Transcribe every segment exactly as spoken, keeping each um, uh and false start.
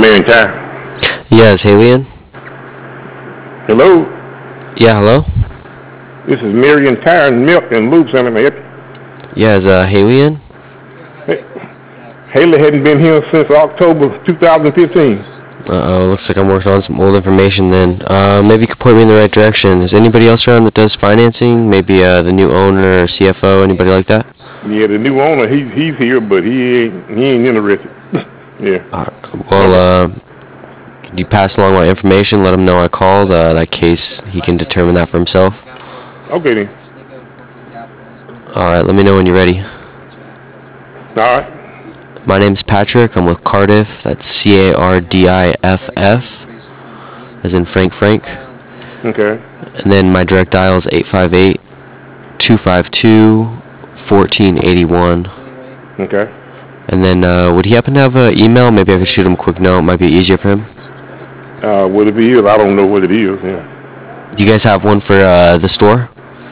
Marion Tire. Yeah, is Haley in? Hello, Yeah, hello? this is Marion Tire and Milk and Lube Center. May I help you? Yeah, is uh, Haley in? Hey, Haley hadn't been here since October two thousand fifteen. Uh-oh, looks like I'm working on some old information then. Uh, maybe you could point me in the right direction. Is anybody else around that does financing? Maybe uh, the new owner or C F O, anybody like that? Yeah, the new owner, he's he's here, but he ain't he ain't interested. Yeah. Uh, well, uh, could you pass along my information, let him know I called, uh, that case he can determine that for himself? Okay then. Alright, let me know when you're ready. All right. My name's Patrick, I'm with Cardiff, that's C A R D I F F, as in Frank Frank. Okay. And then my direct dial is eight five eight, two five two, one four eight one. Okay. And then, uh, would he happen to have an email? Maybe I could shoot him a quick note. It might be easier for him. Uh, what it is, I don't know what it is. Yeah. Do you guys have one for uh, the store?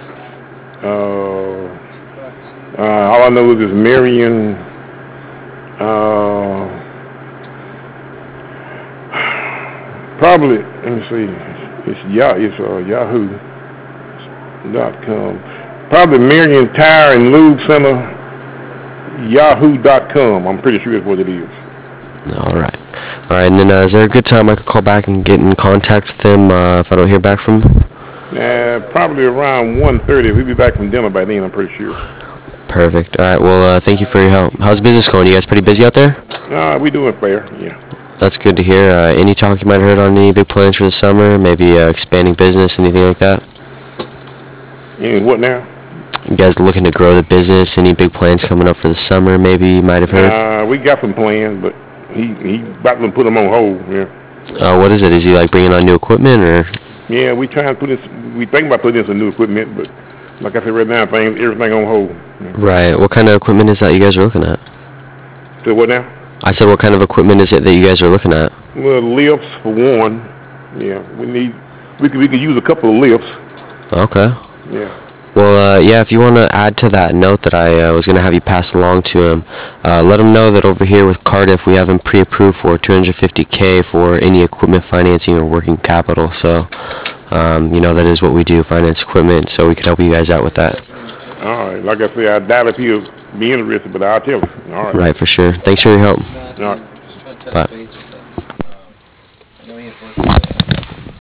Uh, uh, all I know is this Marion. Uh, probably. Let me see. It's Yah. It's uh, Yahoo dot com. Probably Marion Tire and Lube Center. Yahoo dot com. I'm pretty sure that's what it is. Alright. Alright, and then uh, is there a good time I could call back and get in contact with him uh, if I don't hear back from him? Uh, probably around one thirty. We'll be back from dinner by then, I'm pretty sure. Perfect. Alright, well, uh, thank you for your help. How's business going? You guys pretty busy out there? Uh, we doing fair, yeah. That's good to hear. Uh, any talk you might have heard on any big plans for the summer? Maybe uh, expanding business, anything like that? And what now? You guys looking to grow the business? Any big plans coming up for the summer? Maybe you might have heard. Uh, we got some plans, but he he about to put them on hold. Yeah. Uh, what is it? Is he like bringing on new equipment or? Yeah, we trying to put this. We think about putting in some new equipment, but like I said, right now, things everything on hold. Yeah. Right. What kind of equipment is that you guys are looking at? So what now? I said, what kind of equipment is it that you guys are looking at? Well, lifts for one. Yeah, we need. We could we could use a couple of lifts. Okay. Yeah. Well, uh, yeah, if you want to add to that note that I uh, was going to have you pass along to him, uh, let him know that over here with Cardiff, we have him pre-approved for two hundred fifty K for any equipment financing or working capital. So, um, you know, that is what we do, finance equipment, so we could help you guys out with that. All right. Like I said, I doubt if he'll be interested, but I'll tell him. All right. Right, for sure. Thanks for your help. All right. Bye.